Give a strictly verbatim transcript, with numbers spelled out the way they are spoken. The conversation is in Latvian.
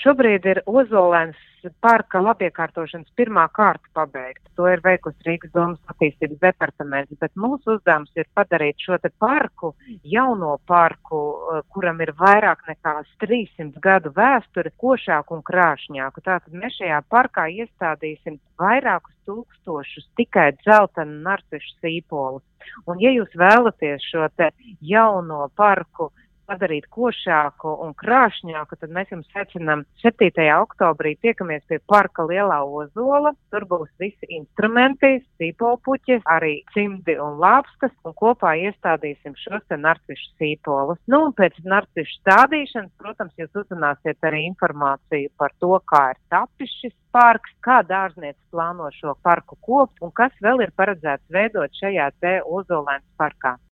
Šobrīd ir Ozolēnas parka labiekārtošanas pirmā kārta pabeigta. To ir veikusi Rīgas domas attīstības departaments, bet mūsu uzdevums ir padarīt šo te parku, jauno parku, kuram ir vairāk nekā trīssimt gadu vēsture, košāku un krāšņāku. Tātad mēs šajā parkā iestādīsim vairākus tūkstošus tikai dzeltenu narcišu sīpolus. Un ja jūs vēlaties šo te jauno parku padarīt košāku un krāšņāku, tad mēs jums aicinām septītajā oktobrī tiekamies pie parka Lielā Ozola. Tur būs visi instrumenti, sīpolpuķi, arī cimdi un lāpstas, un kopā iestādīsim šos te narcišu sīpolus. Nu, un pēc narcišu stādīšanas, protams, jūs uzzināsiet arī informāciju par to, kā ir tapis šis parks, kā dārzniece plāno šo parku kopt, un kas vēl ir paredzēts veidot šajā te Ozolēnas parkā.